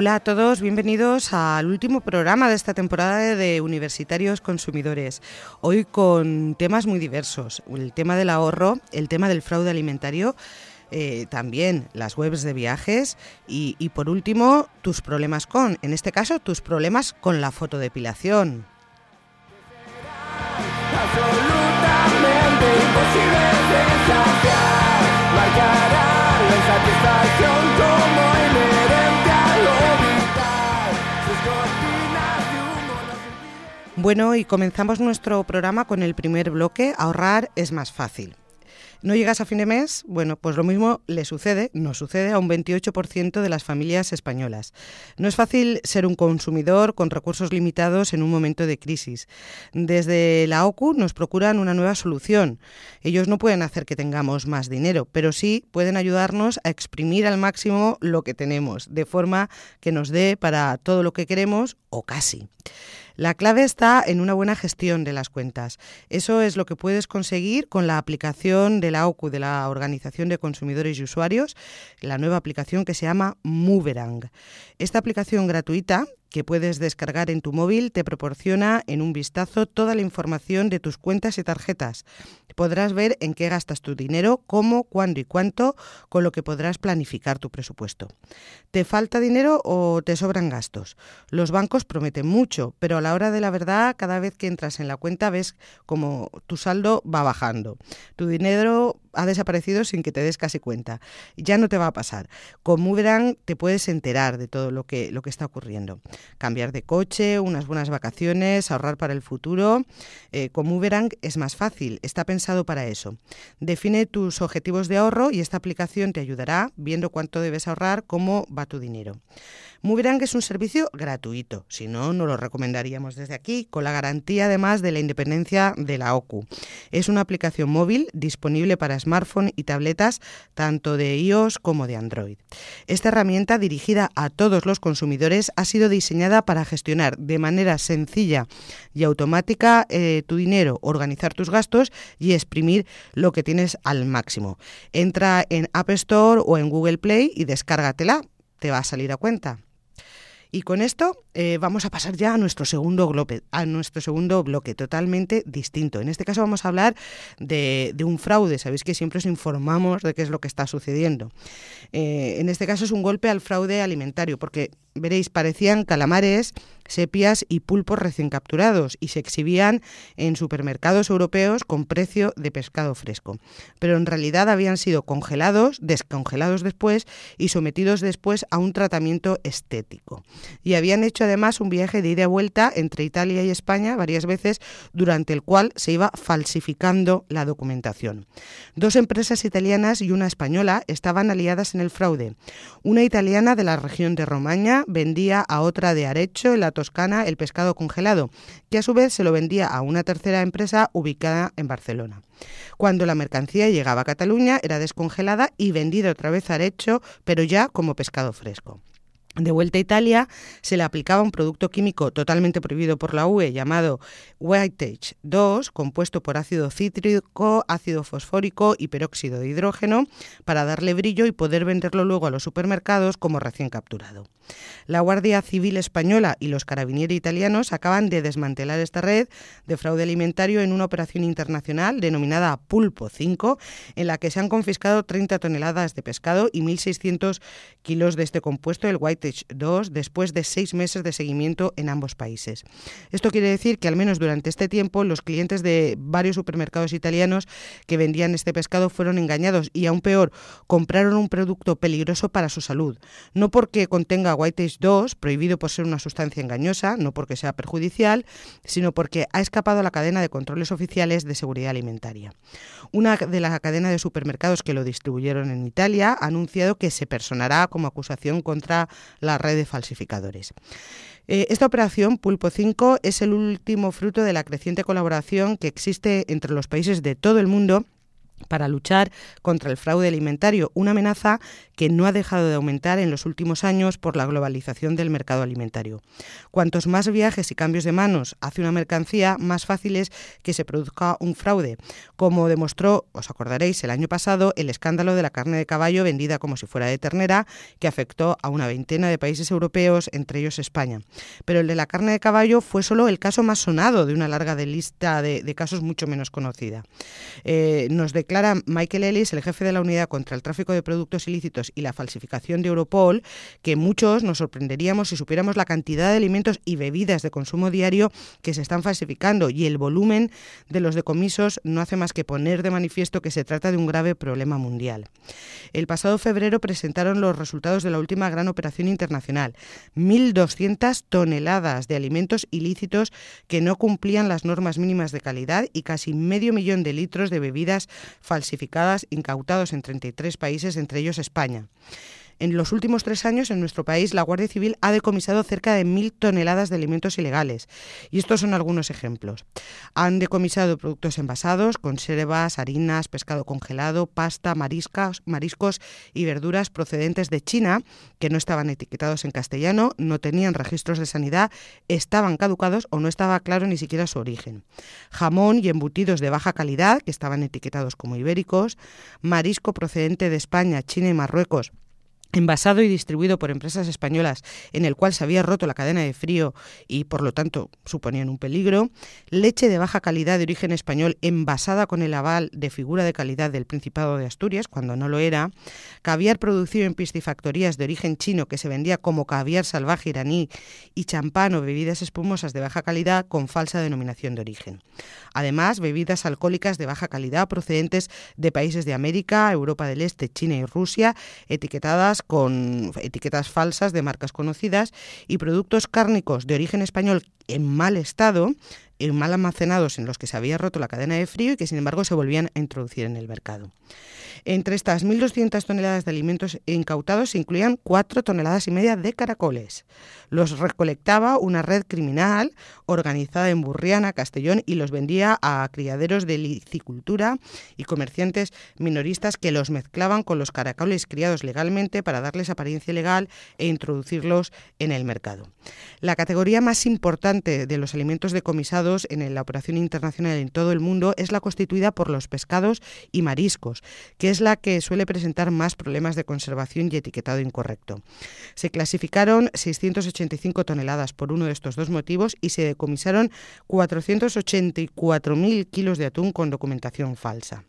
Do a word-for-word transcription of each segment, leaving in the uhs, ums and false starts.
Hola a todos, bienvenidos al último programa de esta temporada de Universitarios Consumidores. Hoy con temas muy diversos, el tema del ahorro, el tema del fraude alimentario, eh, también las webs de viajes y, y por último tus problemas con, en este caso tus problemas con la fotodepilación. Absolutamente imposible de saciar, marcará la insatisfacción como inherente a lo vital. Sus cortinas de humo nos impiden... Bueno, y comenzamos nuestro programa con el primer bloque, ahorrar es más fácil. ¿No llegas a fin de mes? Bueno, pues lo mismo le sucede, nos sucede a un veintiocho por ciento de las familias españolas. No es fácil ser un consumidor con recursos limitados en un momento de crisis. Desde la O C U nos procuran una nueva solución. Ellos no pueden hacer que tengamos más dinero, pero sí pueden ayudarnos a exprimir al máximo lo que tenemos, de forma que nos dé para todo lo que queremos o casi. La clave está en una buena gestión de las cuentas. Eso es lo que puedes conseguir con la aplicación de la O C U, de la Organización de Consumidores y Usuarios, la nueva aplicación que se llama Moverang. Esta aplicación gratuita que puedes descargar en tu móvil te proporciona en un vistazo toda la información de tus cuentas y tarjetas. Podrás ver en qué gastas tu dinero, cómo, cuándo y cuánto, con lo que podrás planificar tu presupuesto. ¿Te falta dinero o te sobran gastos? Los bancos prometen mucho, pero a la hora de la verdad, cada vez que entras en la cuenta ves como tu saldo va bajando. Tu dinero ha desaparecido sin que te des casi cuenta. Ya no te va a pasar. Con Moverang te puedes enterar de todo lo que, lo que está ocurriendo. Cambiar de coche, unas buenas vacaciones, ahorrar para el futuro. Eh, con Moverang es más fácil, está pensado para eso. Define tus objetivos de ahorro y esta aplicación te ayudará viendo cuánto debes ahorrar, cómo va tu dinero. Moverang es un servicio gratuito, si no, no lo recomendaríamos desde aquí, con la garantía además de la independencia de la O C U. Es una aplicación móvil disponible para smartphone y tabletas tanto de iOS como de Android. Esta herramienta dirigida a todos los consumidores ha sido diseñada para gestionar de manera sencilla y automática eh, tu dinero, organizar tus gastos y exprimir lo que tienes al máximo. Entra en App Store o en Google Play y descárgatela, te va a salir a cuenta. Y con esto eh, vamos a pasar ya a nuestro segundo bloque, a nuestro segundo bloque totalmente distinto. En este caso vamos a hablar de, de un fraude. Sabéis que siempre os informamos de qué es lo que está sucediendo. Eh, en este caso es un golpe al fraude alimentario, porque veréis, parecían calamares, sepias y pulpos recién capturados y se exhibían en supermercados europeos con precio de pescado fresco. Pero en realidad habían sido congelados, descongelados después y sometidos después a un tratamiento estético. Y habían hecho además un viaje de ida y vuelta entre Italia y España varias veces, durante el cual se iba falsificando la documentación. Dos empresas italianas y una española estaban aliadas en el fraude. Una italiana de la región de Romaña vendía a otra de Arezzo, en la Toscana, el pescado congelado, que a su vez se lo vendía a una tercera empresa ubicada en Barcelona. Cuando la mercancía llegaba a Cataluña, era descongelada y vendida otra vez a Arezzo, pero ya como pescado fresco. De vuelta a Italia, se le aplicaba un producto químico totalmente prohibido por la U E llamado Whiteage dos, compuesto por ácido cítrico, ácido fosfórico y peróxido de hidrógeno, para darle brillo y poder venderlo luego a los supermercados como recién capturado. La Guardia Civil española y los carabinieri italianos acaban de desmantelar esta red de fraude alimentario en una operación internacional denominada Pulpo cinco, en la que se han confiscado treinta toneladas de pescado y mil seiscientos kilos de este compuesto, el Whiteage dos, después de seis meses de seguimiento en ambos países. Esto quiere decir que al menos durante este tiempo los clientes de varios supermercados italianos que vendían este pescado fueron engañados y, aún peor, compraron un producto peligroso para su salud, no porque contenga Whiteage dos, prohibido por ser una sustancia engañosa, no porque sea perjudicial, sino porque ha escapado a la cadena de controles oficiales de seguridad alimentaria. Una de las cadenas de supermercados que lo distribuyeron en Italia ha anunciado que se personará como acusación contra la red de falsificadores. Eh, esta operación Pulpo cinco es el último fruto de la creciente colaboración que existe entre los países de todo el mundo para luchar contra el fraude alimentario, una amenaza que no ha dejado de aumentar en los últimos años por la globalización del mercado alimentario. Cuantos más viajes y cambios de manos hace una mercancía, más fácil es que se produzca un fraude, como demostró, os acordaréis, el año pasado el escándalo de la carne de caballo vendida como si fuera de ternera, que afectó a una veintena de países europeos, entre ellos España. Pero el de la carne de caballo fue solo el caso más sonado de una larga de lista de, de casos mucho menos conocida. Eh, nos declara Michael Ellis, el jefe de la Unidad contra el Tráfico de Productos Ilícitos y la Falsificación de Europol, que muchos nos sorprenderíamos si supiéramos la cantidad de alimentos y bebidas de consumo diario que se están falsificando, y el volumen de los decomisos no hace más que poner de manifiesto que se trata de un grave problema mundial. El pasado febrero presentaron los resultados de la última gran operación internacional, mil doscientas toneladas de alimentos ilícitos que no cumplían las normas mínimas de calidad y casi medio millón de litros de bebidas falsificadas incautados en treinta y tres países, entre ellos España. En los últimos tres años, en nuestro país, la Guardia Civil ha decomisado cerca de mil toneladas de alimentos ilegales. Y estos son algunos ejemplos. Han decomisado productos envasados, conservas, harinas, pescado congelado, pasta, mariscos, mariscos y verduras procedentes de China, que no estaban etiquetados en castellano, no tenían registros de sanidad, estaban caducados o no estaba claro ni siquiera su origen. Jamón y embutidos de baja calidad, que estaban etiquetados como ibéricos, marisco procedente de España, China y Marruecos, envasado y distribuido por empresas españolas, en el cual se había roto la cadena de frío y por lo tanto suponían un peligro, leche de baja calidad de origen español envasada con el aval de figura de calidad del Principado de Asturias, cuando no lo era, caviar producido en piscifactorías de origen chino que se vendía como caviar salvaje iraní y champán o bebidas espumosas de baja calidad con falsa denominación de origen. Además, bebidas alcohólicas de baja calidad procedentes de países de América, Europa del Este, China y Rusia, etiquetadas con etiquetas falsas de marcas conocidas, y productos cárnicos de origen español en mal estado, en mal almacenados, en los que se había roto la cadena de frío y que sin embargo se volvían a introducir en el mercado. Entre estas mil doscientas toneladas de alimentos incautados se incluían cuatro toneladas y media de caracoles. Los recolectaba una red criminal organizada en Burriana, Castellón, y los vendía a criaderos de licicultura y comerciantes minoristas que los mezclaban con los caracoles criados legalmente para darles apariencia legal e introducirlos en el mercado. La categoría más importante de los alimentos decomisados en la operación internacional en todo el mundo es la constituida por los pescados y mariscos, que es la que suele presentar más problemas de conservación y etiquetado incorrecto. Se clasificaron seiscientas ochenta y cinco toneladas por uno de estos dos motivos y se decomisaron cuatrocientos ochenta y cuatro mil kilos de atún con documentación falsa.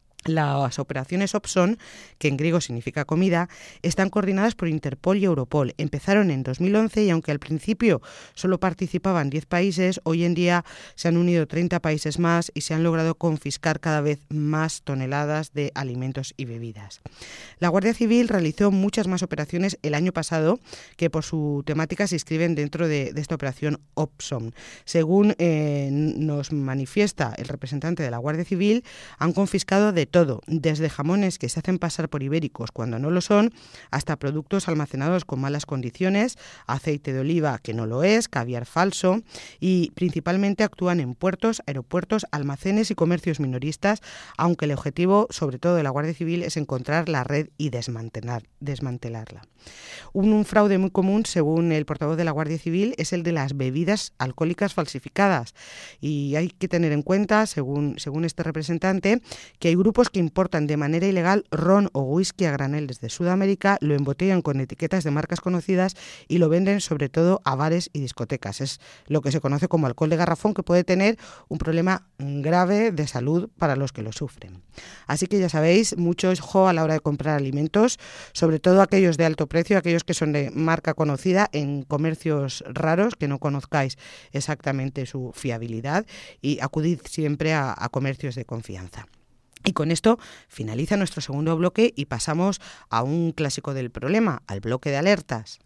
Las operaciones Opson, que en griego significa comida, están coordinadas por Interpol y Europol. Empezaron en dos mil once y aunque al principio solo participaban diez países, hoy en día se han unido treinta países más y se han logrado confiscar cada vez más toneladas de alimentos y bebidas. La Guardia Civil realizó muchas más operaciones el año pasado que por su temática se inscriben dentro de, de esta operación Opson. Según eh, nos manifiesta el representante de la Guardia Civil, han confiscado de todo, desde jamones que se hacen pasar por ibéricos cuando no lo son, hasta productos almacenados con malas condiciones, aceite de oliva que no lo es, caviar falso, y principalmente actúan en puertos, aeropuertos, almacenes y comercios minoristas, aunque el objetivo, sobre todo de la Guardia Civil, es encontrar la red y desmantelar, desmantelarla. Un, un fraude muy común, según el portavoz de la Guardia Civil, es el de las bebidas alcohólicas falsificadas, y hay que tener en cuenta, según, según este representante, que hay grupos que importan de manera ilegal ron o whisky a granel desde Sudamérica, lo embotellan con etiquetas de marcas conocidas y lo venden sobre todo a bares y discotecas. Es lo que se conoce como alcohol de garrafón, que puede tener un problema grave de salud para los que lo sufren. Así que ya sabéis, mucho ojo a la hora de comprar alimentos, sobre todo aquellos de alto precio, aquellos que son de marca conocida, en comercios raros que no conozcáis exactamente su fiabilidad, y acudid siempre a, a comercios de confianza. Y con esto finaliza nuestro segundo bloque y pasamos a un clásico del problema, al bloque de alertas.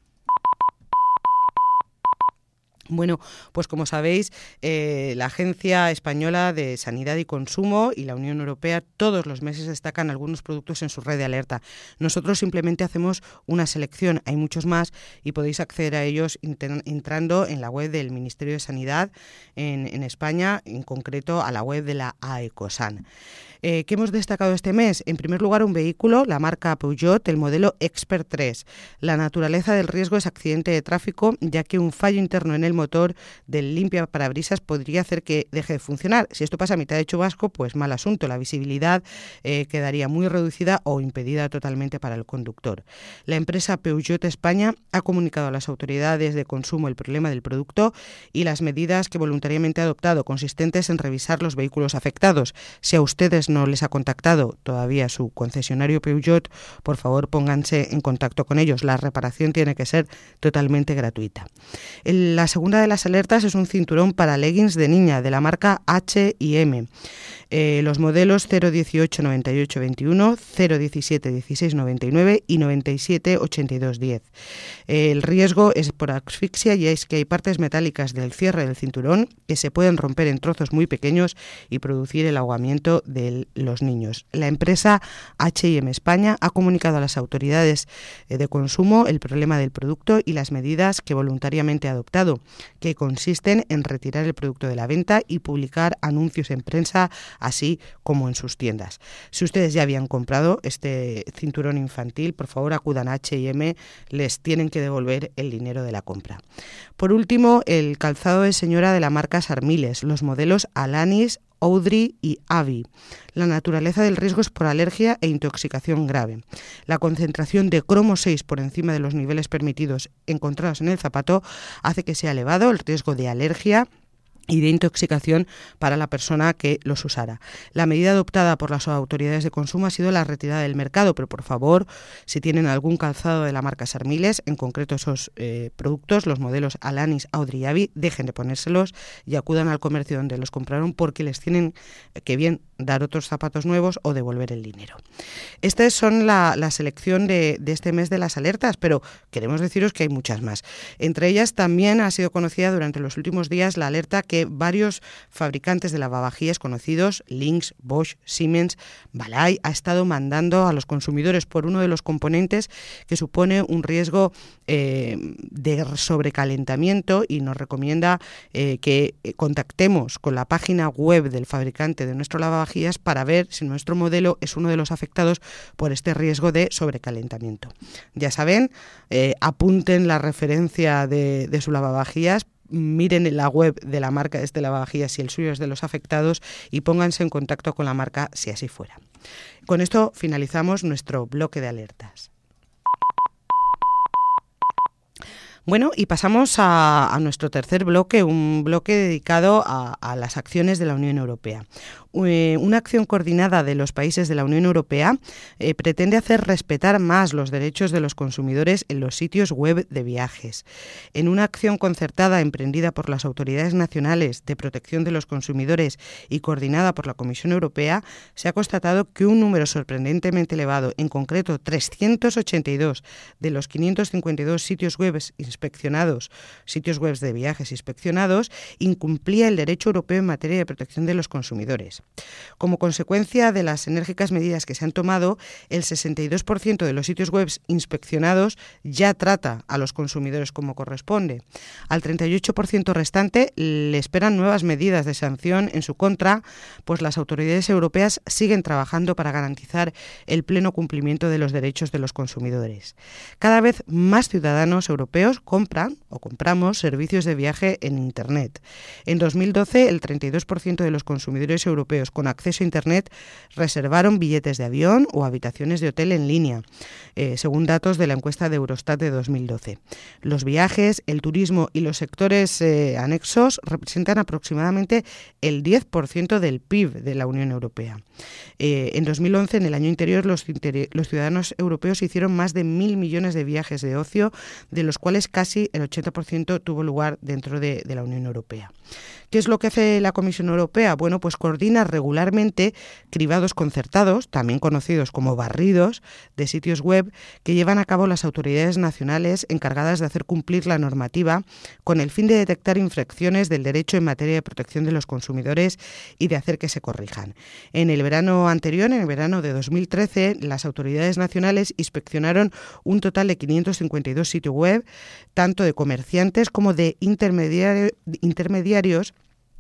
Bueno, pues como sabéis, eh, la Agencia Española de Sanidad y Consumo y la Unión Europea todos los meses destacan algunos productos en su red de alerta. Nosotros simplemente hacemos una selección, hay muchos más y podéis acceder a ellos entrando en la web del Ministerio de Sanidad en, en España, en concreto a la web de la AECOSAN. Eh, ¿Qué hemos destacado este mes? En primer lugar, un vehículo, la marca Peugeot, el modelo Expert tres. La naturaleza del riesgo es accidente de tráfico, ya que un fallo interno en el motor del limpiaparabrisas podría hacer que deje de funcionar. Si esto pasa a mitad de chubasco, pues mal asunto. La visibilidad eh, quedaría muy reducida o impedida totalmente para el conductor. La empresa Peugeot España ha comunicado a las autoridades de consumo el problema del producto y las medidas que voluntariamente ha adoptado, consistentes en revisar los vehículos afectados. Si a ustedes no les ha contactado todavía su concesionario Peugeot, por favor pónganse en contacto con ellos. La reparación tiene que ser totalmente gratuita. El, la segunda de las alertas es un cinturón para leggings de niña de la marca H y M. Eh, los modelos cero dieciocho noventa y ocho veintiuno, cero diecisiete dieciséis noventa y nueve y noventa y siete ochenta y dos diez. Eh, el riesgo es por asfixia y es que hay partes metálicas del cierre del cinturón que se pueden romper en trozos muy pequeños y producir el ahogamiento de los niños. La empresa H y M España ha comunicado a las autoridades de consumo el problema del producto y las medidas que voluntariamente ha adoptado, que consisten en retirar el producto de la venta y publicar anuncios en prensa, así como en sus tiendas. Si ustedes ya habían comprado este cinturón infantil, por favor acudan a H y M, les tienen que devolver el dinero de la compra. Por último, el calzado de señora de la marca Sarmiles, los modelos Alanis, Audrey y Avi. La naturaleza del riesgo es por alergia e intoxicación grave. La concentración de cromo seis por encima de los niveles permitidos encontrados en el zapato hace que sea elevado el riesgo de alergia y de intoxicación para la persona que los usara. La medida adoptada por las autoridades de consumo ha sido la retirada del mercado, pero por favor, si tienen algún calzado de la marca Sarmiles, en concreto esos eh, productos, los modelos Alanis, Audrey y Avi, dejen de ponérselos y acudan al comercio donde los compraron, porque les tienen que bien dar otros zapatos nuevos o devolver el dinero. Esta son la, la selección de, de este mes de las alertas, pero queremos deciros que hay muchas más. Entre ellas también ha sido conocida durante los últimos días la alerta que varios fabricantes de lavavajillas conocidos, Lynx, Bosch, Siemens, Balay, ha estado mandando a los consumidores por uno de los componentes que supone un riesgo eh, de sobrecalentamiento, y nos recomienda eh, que contactemos con la página web del fabricante de nuestro lavavajillas para ver si nuestro modelo es uno de los afectados por este riesgo de sobrecalentamiento. Ya saben, eh, apunten la referencia de, de su lavavajillas, miren en la web de la marca de este lavavajillas si el suyo es de los afectados y pónganse en contacto con la marca si así fuera. Con esto finalizamos nuestro bloque de alertas. Bueno, y pasamos a, a nuestro tercer bloque, un bloque dedicado a, a las acciones de la Unión Europea. Eh, una acción coordinada de los países de la Unión Europea eh, pretende hacer respetar más los derechos de los consumidores en los sitios web de viajes. En una acción concertada emprendida por las autoridades nacionales de protección de los consumidores y coordinada por la Comisión Europea, se ha constatado que un número sorprendentemente elevado, en concreto trescientos ochenta y dos de los quinientos cincuenta y dos sitios web inspeccionados, sitios web de viajes inspeccionados, incumplía el derecho europeo en materia de protección de los consumidores. Como consecuencia de las enérgicas medidas que se han tomado, el sesenta y dos por ciento de los sitios web inspeccionados ya trata a los consumidores como corresponde. Al treinta y ocho por ciento restante le esperan nuevas medidas de sanción en su contra, pues las autoridades europeas siguen trabajando para garantizar el pleno cumplimiento de los derechos de los consumidores. Cada vez más ciudadanos europeos compran o compramos servicios de viaje en Internet. En dos mil doce, el treinta y dos por ciento de los consumidores europeos con acceso a Internet reservaron billetes de avión o habitaciones de hotel en línea, eh, según datos de la encuesta de Eurostat de dos mil doce. Los viajes, el turismo y los sectores eh, anexos representan aproximadamente el diez por ciento del P I B de la Unión Europea. Eh, en dos mil once, en el año anterior, los, interi- los ciudadanos europeos hicieron más de mil millones de viajes de ocio, de los cuales casi el ochenta por ciento tuvo lugar dentro de, de la Unión Europea. ¿Qué es lo que hace la Comisión Europea? Bueno, pues coordina regularmente cribados concertados, también conocidos como barridos, de sitios web que llevan a cabo las autoridades nacionales encargadas de hacer cumplir la normativa, con el fin de detectar infracciones del derecho en materia de protección de los consumidores y de hacer que se corrijan. En el verano anterior, en el verano de dos mil trece, las autoridades nacionales inspeccionaron un total de quinientos cincuenta y dos sitios web, tanto de comerciantes como de intermediari- intermediarios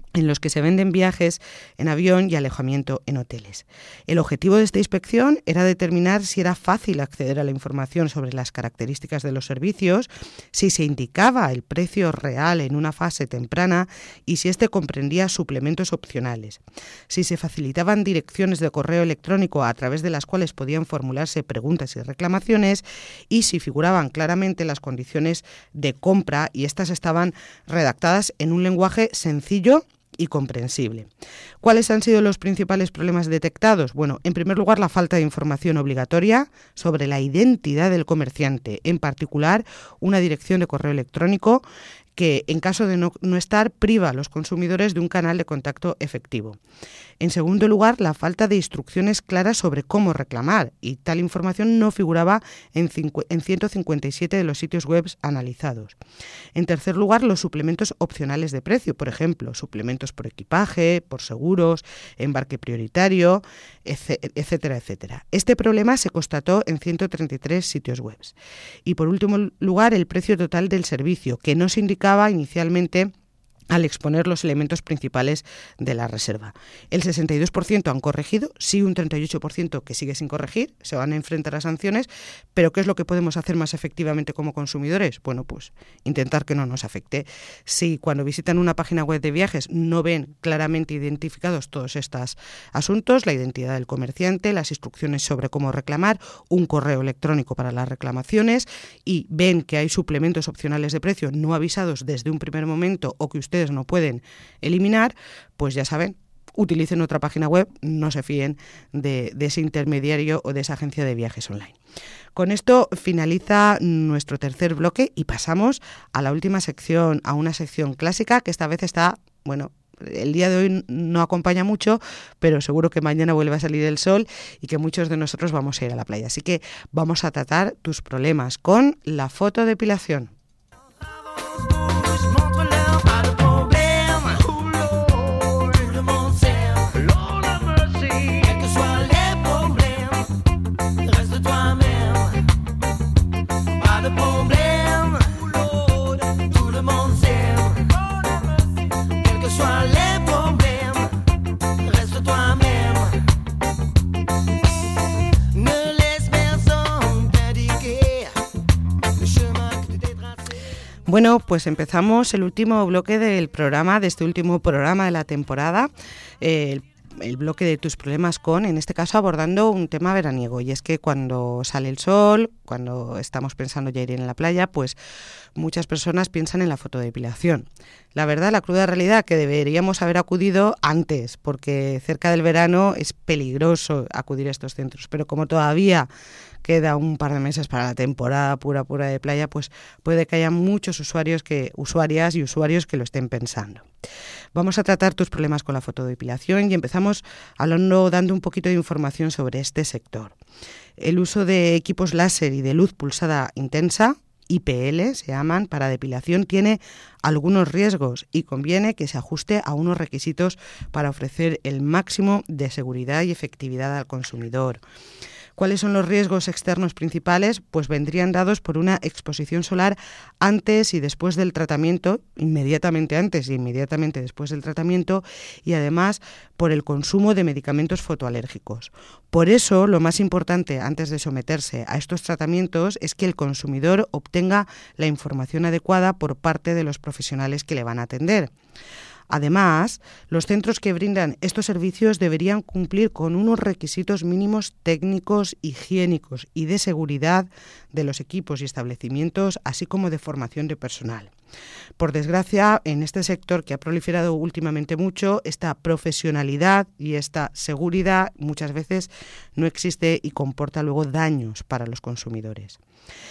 en los que se venden viajes en avión y alojamiento en hoteles. El objetivo de esta inspección era determinar si era fácil acceder a la información sobre las características de los servicios, si se indicaba el precio real en una fase temprana y si éste comprendía suplementos opcionales, si se facilitaban direcciones de correo electrónico a través de las cuales podían formularse preguntas y reclamaciones y si figuraban claramente las condiciones de compra y estas estaban redactadas en un lenguaje sencillo y comprensible. ¿Cuáles han sido los principales problemas detectados? Bueno, en primer lugar, la falta de información obligatoria sobre la identidad del comerciante, en particular una dirección de correo electrónico que, en caso de no, no estar, priva a los consumidores de un canal de contacto efectivo. En segundo lugar, la falta de instrucciones claras sobre cómo reclamar, y tal información no figuraba en, cincu- en ciento cincuenta y siete de los sitios web analizados. En tercer lugar, los suplementos opcionales de precio, por ejemplo, suplementos por equipaje, por seguros, embarque prioritario, etcétera, etcétera. Este problema se constató en ciento treinta y tres sitios web. Y por último lugar, el precio total del servicio, que no se indicaba inicialmente al exponer los elementos principales de la reserva. El sesenta y dos por ciento han corregido, sí un treinta y ocho por ciento que sigue sin corregir, se van a enfrentar a sanciones, pero ¿qué es lo que podemos hacer más efectivamente como consumidores? Bueno, pues intentar que no nos afecte. Si cuando visitan una página web de viajes no ven claramente identificados todos estos asuntos, la identidad del comerciante, las instrucciones sobre cómo reclamar, un correo electrónico para las reclamaciones y ven que hay suplementos opcionales de precio no avisados desde un primer momento o que usted no pueden eliminar, pues ya saben, utilicen otra página web, no se fíen de, de ese intermediario o de esa agencia de viajes online. Con esto finaliza nuestro tercer bloque y pasamos a la última sección, a una sección clásica que esta vez está, bueno, el día de hoy no acompaña mucho, pero seguro que mañana vuelve a salir el sol y que muchos de nosotros vamos a ir a la playa. Así que vamos a tratar tus problemas con la fotodepilación. Bueno, pues empezamos el último bloque del programa, de este último programa de la temporada, eh, el el bloque de tus problemas con, en este caso abordando un tema veraniego, y es que cuando sale el sol, cuando estamos pensando ya ir en la playa, pues muchas personas piensan en la fotodepilación. La verdad, la cruda realidad, que deberíamos haber acudido antes, porque cerca del verano es peligroso acudir a estos centros, pero como todavía queda un par de meses para la temporada pura pura de playa, pues puede que haya muchos usuarios que, usuarias y usuarios que lo estén pensando. Vamos a tratar tus problemas con la fotodepilación y empezamos hablando, dando un poquito de información sobre este sector. El uso de equipos láser y de luz pulsada intensa, I P L se llaman, para depilación tiene algunos riesgos y conviene que se ajuste a unos requisitos para ofrecer el máximo de seguridad y efectividad al consumidor. ¿Cuáles son los riesgos externos principales? Pues vendrían dados por una exposición solar antes y después del tratamiento, inmediatamente antes y inmediatamente después del tratamiento, y además por el consumo de medicamentos fotoalérgicos. Por eso, lo más importante antes de someterse a estos tratamientos es que el consumidor obtenga la información adecuada por parte de los profesionales que le van a atender. Además, los centros que brindan estos servicios deberían cumplir con unos requisitos mínimos técnicos, higiénicos y de seguridad de los equipos y establecimientos, así como de formación de personal. Por desgracia, en este sector que ha proliferado últimamente mucho, esta profesionalidad y esta seguridad muchas veces no existe y comporta luego daños para los consumidores.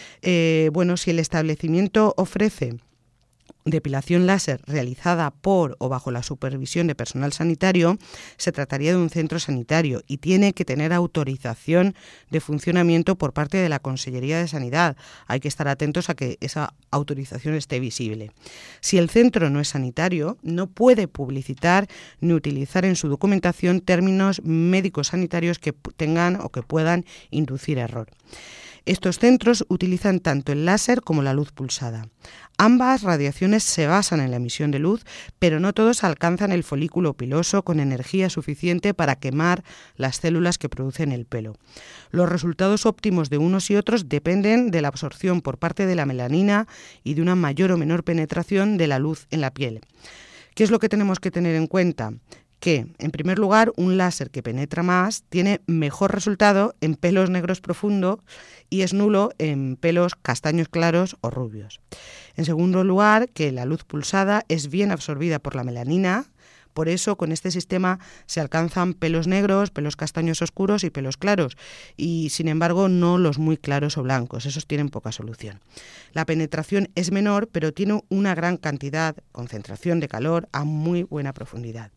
Eh, bueno, si el establecimiento ofrece depilación láser realizada por o bajo la supervisión de personal sanitario, se trataría de un centro sanitario y tiene que tener autorización de funcionamiento por parte de la Consellería de Sanidad. Hay que estar atentos a que esa autorización esté visible. Si el centro no es sanitario, no puede publicitar ni utilizar en su documentación términos médicos sanitarios que tengan o que puedan inducir error. Estos centros utilizan tanto el láser como la luz pulsada. Ambas radiaciones se basan en la emisión de luz, pero no todos alcanzan el folículo piloso con energía suficiente para quemar las células que producen el pelo. Los resultados óptimos de unos y otros dependen de la absorción por parte de la melanina y de una mayor o menor penetración de la luz en la piel. ¿Qué es lo que tenemos que tener en cuenta? Que, en primer lugar, un láser que penetra más tiene mejor resultado en pelos negros profundos y es nulo en pelos castaños claros o rubios. En segundo lugar, que la luz pulsada es bien absorbida por la melanina. Por eso, con este sistema se alcanzan pelos negros, pelos castaños oscuros y pelos claros, y sin embargo no los muy claros o blancos, esos tienen poca solución. La penetración es menor, pero tiene una gran cantidad, concentración de calor a muy buena profundidad.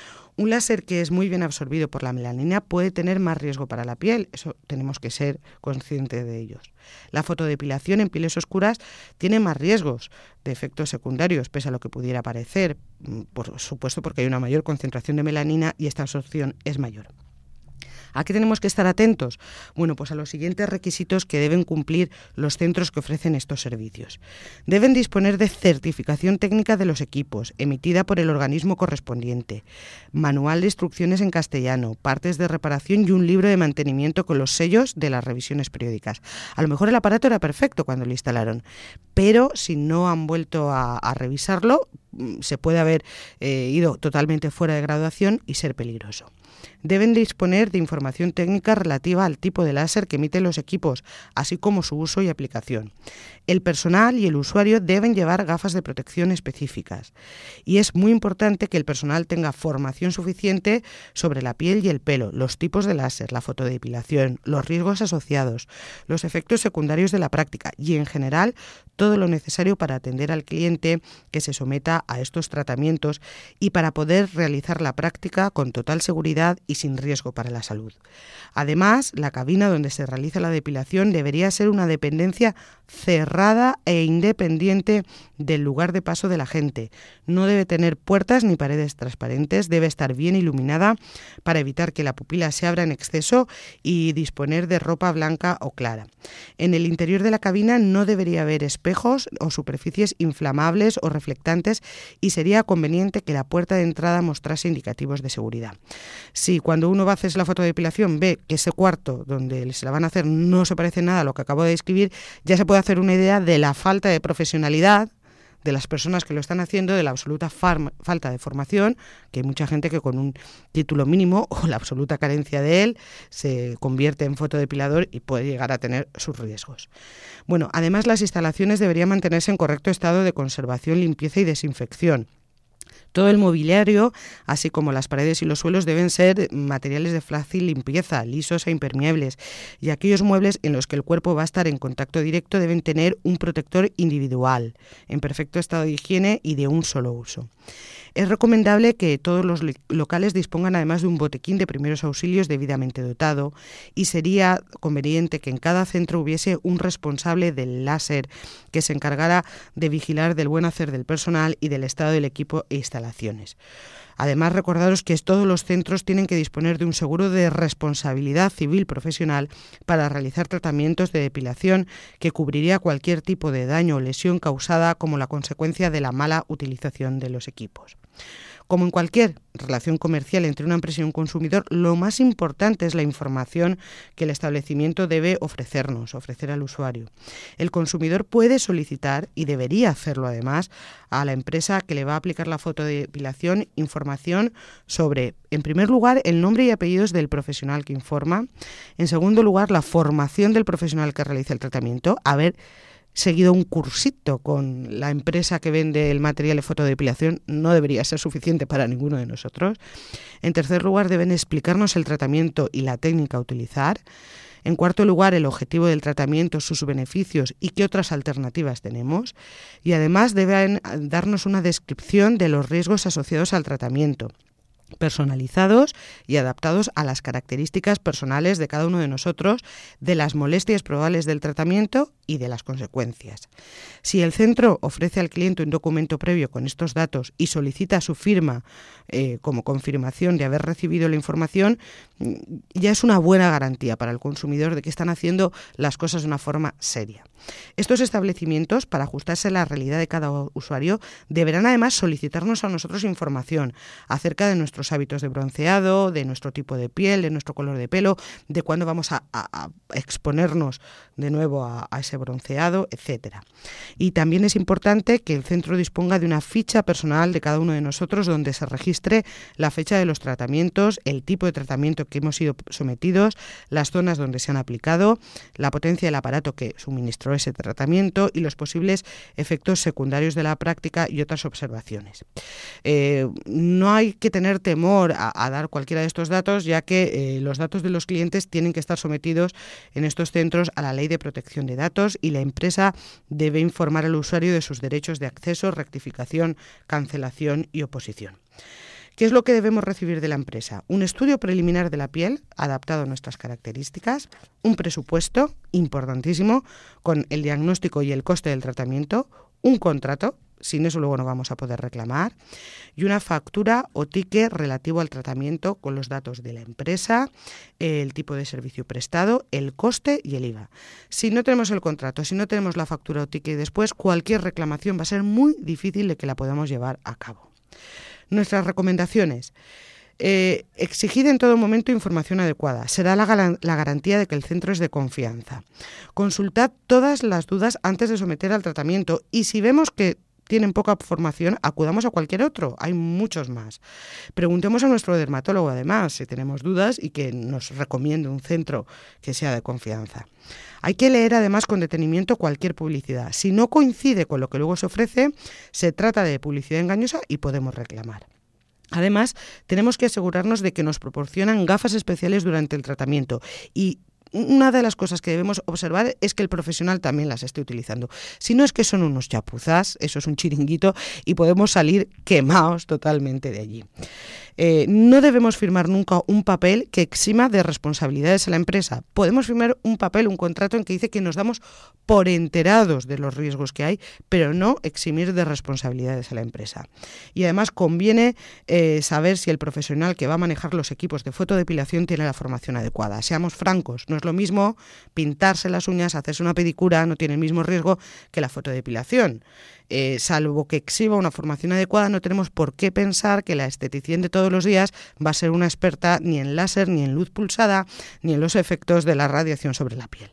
Un láser que es muy bien absorbido por la melanina puede tener más riesgo para la piel, eso tenemos que ser conscientes de ellos. La fotodepilación en pieles oscuras tiene más riesgos de efectos secundarios, pese a lo que pudiera parecer, por supuesto porque hay una mayor concentración de melanina y esta absorción es mayor. ¿A qué tenemos que estar atentos? Bueno, pues a los siguientes requisitos que deben cumplir los centros que ofrecen estos servicios. Deben disponer de certificación técnica de los equipos, emitida por el organismo correspondiente, manual de instrucciones en castellano, partes de reparación y un libro de mantenimiento con los sellos de las revisiones periódicas. A lo mejor el aparato era perfecto cuando lo instalaron, pero si no han vuelto a, a revisarlo, se puede haber eh, ido totalmente fuera de graduación y ser peligroso. Deben disponer de información técnica relativa al tipo de láser que emiten los equipos, así como su uso y aplicación. El personal y el usuario deben llevar gafas de protección específicas. Y es muy importante que el personal tenga formación suficiente sobre la piel y el pelo, los tipos de láser, la fotodepilación, los riesgos asociados, los efectos secundarios de la práctica y, en general, todo lo necesario para atender al cliente que se someta a estos tratamientos y para poder realizar la práctica con total seguridad y sin riesgo para la salud. Además, la cabina donde se realiza la depilación debería ser una dependencia cerrada e independiente del lugar de paso de la gente. No debe tener puertas ni paredes transparentes, debe estar bien iluminada para evitar que la pupila se abra en exceso y disponer de ropa blanca o clara. En el interior de la cabina no debería haber espejos o superficies inflamables o reflectantes y sería conveniente que la puerta de entrada mostrase indicativos de seguridad. Si cuando uno va a hacer la fotodepilación ve que ese cuarto donde se la van a hacer no se parece nada a lo que acabo de describir, ya se puede hacer una idea de la falta de profesionalidad de las personas que lo están haciendo, de la absoluta farma, falta de formación, que hay mucha gente que con un título mínimo o la absoluta carencia de él se convierte en fotodepilador y puede llegar a tener sus riesgos. Bueno, además las instalaciones deberían mantenerse en correcto estado de conservación, limpieza y desinfección. Todo el mobiliario, así como las paredes y los suelos, deben ser materiales de fácil limpieza, lisos e impermeables, y aquellos muebles en los que el cuerpo va a estar en contacto directo deben tener un protector individual, en perfecto estado de higiene y de un solo uso. Es recomendable que todos los locales dispongan además de un botiquín de primeros auxilios debidamente dotado y sería conveniente que en cada centro hubiese un responsable del láser que se encargara de vigilar del buen hacer del personal y del estado del equipo e instalaciones. Además, recordaros que todos los centros tienen que disponer de un seguro de responsabilidad civil profesional para realizar tratamientos de depilación que cubriría cualquier tipo de daño o lesión causada como la consecuencia de la mala utilización de los equipos. Como en cualquier relación comercial entre una empresa y un consumidor, lo más importante es la información que el establecimiento debe ofrecernos, ofrecer al usuario. El consumidor puede solicitar, y debería hacerlo además, a la empresa que le va a aplicar la fotodepilación información sobre, en primer lugar, el nombre y apellidos del profesional que informa, en segundo lugar, la formación del profesional que realiza el tratamiento, a ver, seguido un cursito con la empresa que vende el material de fotodepilación no debería ser suficiente para ninguno de nosotros. En tercer lugar, deben explicarnos el tratamiento y la técnica a utilizar. En cuarto lugar, el objetivo del tratamiento, sus beneficios y qué otras alternativas tenemos. Y además deben darnos una descripción de los riesgos asociados al tratamiento, personalizados y adaptados a las características personales de cada uno de nosotros, de las molestias probables del tratamiento y de las consecuencias. Si el centro ofrece al cliente un documento previo con estos datos y solicita su firma eh, como confirmación de haber recibido la información, ya es una buena garantía para el consumidor de que están haciendo las cosas de una forma seria. Estos establecimientos, para ajustarse a la realidad de cada usuario, deberán además solicitarnos a nosotros información acerca de nuestros hábitos de bronceado, de nuestro tipo de piel, de nuestro color de pelo, de cuándo vamos a, a, a exponernos de nuevo a, a ese bronceado, etcétera. Y también es importante que el centro disponga de una ficha personal de cada uno de nosotros donde se registre la fecha de los tratamientos, el tipo de tratamiento que hemos sido sometidos, las zonas donde se han aplicado, la potencia del aparato que suministró ese tratamiento y los posibles efectos secundarios de la práctica y otras observaciones. Eh, no hay que tener temor a, a dar cualquiera de estos datos, ya que eh, los datos de los clientes tienen que estar sometidos en estos centros a la Ley de Protección de Datos y la empresa debe informar al usuario de sus derechos de acceso, rectificación, cancelación y oposición. ¿Qué es lo que debemos recibir de la empresa? Un estudio preliminar de la piel adaptado a nuestras características, un presupuesto importantísimo con el diagnóstico y el coste del tratamiento, un contrato, sin eso luego no vamos a poder reclamar, y una factura o ticket relativo al tratamiento con los datos de la empresa, el tipo de servicio prestado, el coste y el I V A. Si no tenemos el contrato, si no tenemos la factura o ticket después, cualquier reclamación va a ser muy difícil de que la podamos llevar a cabo. Nuestras recomendaciones. Eh, exigid en todo momento información adecuada. Será la, la garantía de que el centro es de confianza. Consultad todas las dudas antes de someter al tratamiento y si vemos que tienen poca formación, acudamos a cualquier otro. Hay muchos más. Preguntemos a nuestro dermatólogo, además, si tenemos dudas y que nos recomiende un centro que sea de confianza. Hay que leer, además, con detenimiento cualquier publicidad. Si no coincide con lo que luego se ofrece, se trata de publicidad engañosa y podemos reclamar. Además, tenemos que asegurarnos de que nos proporcionan gafas especiales durante el tratamiento y una de las cosas que debemos observar es que el profesional también las esté utilizando. Si no es que son unos chapuzas, eso es un chiringuito y podemos salir quemados totalmente de allí. Eh, no debemos firmar nunca un papel que exima de responsabilidades a la empresa. Podemos firmar un papel, un contrato en que dice que nos damos por enterados de los riesgos que hay, pero no eximir de responsabilidades a la empresa. Y además conviene eh, saber si el profesional que va a manejar los equipos de fotodepilación tiene la formación adecuada. Seamos francos, no es lo mismo pintarse las uñas, hacerse una pedicura, no tiene el mismo riesgo que la fotodepilación. Eh, salvo que exhiba una formación adecuada, no tenemos por qué pensar que la esteticien de todos los días va a ser una experta ni en láser, ni en luz pulsada, ni en los efectos de la radiación sobre la piel.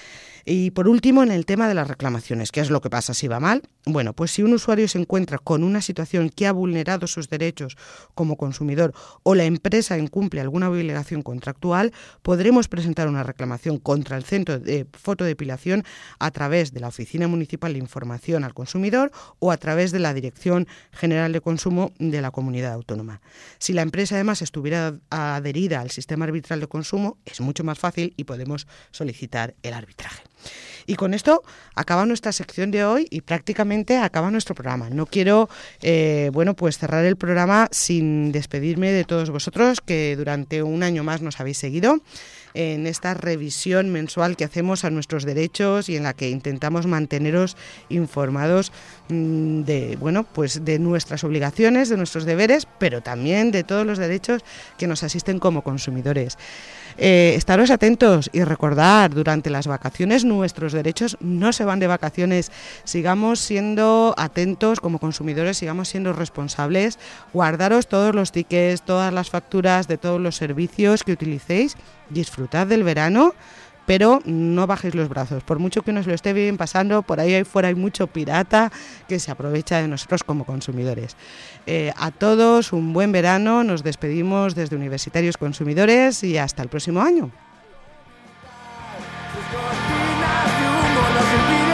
Y por último, en el tema de las reclamaciones, ¿qué es lo que pasa si va mal? Bueno, pues si un usuario se encuentra con una situación que ha vulnerado sus derechos como consumidor o la empresa incumple alguna obligación contractual, podremos presentar una reclamación contra el centro de fotodepilación a través de la Oficina Municipal de Información al Consumidor o a través de la Dirección General de Consumo de la Comunidad Autónoma. Si la empresa además estuviera adherida al sistema arbitral de consumo, es mucho más fácil y podemos solicitar el arbitraje. Y con esto acaba nuestra sección de hoy y prácticamente acaba nuestro programa. No quiero eh, bueno, pues cerrar el programa sin despedirme de todos vosotros que durante un año más nos habéis seguido en esta revisión mensual que hacemos a nuestros derechos y en la que intentamos manteneros informados mmm, de, bueno, pues de nuestras obligaciones, de nuestros deberes, pero también de todos los derechos que nos asisten como consumidores. Eh, estaros atentos y recordar, durante las vacaciones nuestros derechos no se van de vacaciones. Sigamos siendo atentos como consumidores, sigamos siendo responsables, guardaros todos los tickets, todas las facturas de todos los servicios que utilicéis, disfrutad del verano, pero no bajéis los brazos. Por mucho que nos lo esté bien pasando, por ahí fuera hay mucho pirata que se aprovecha de nosotros como consumidores. Eh, a todos un buen verano, nos despedimos desde Universitarios Consumidores y hasta el próximo año. Sus cortinas de humo nos envían.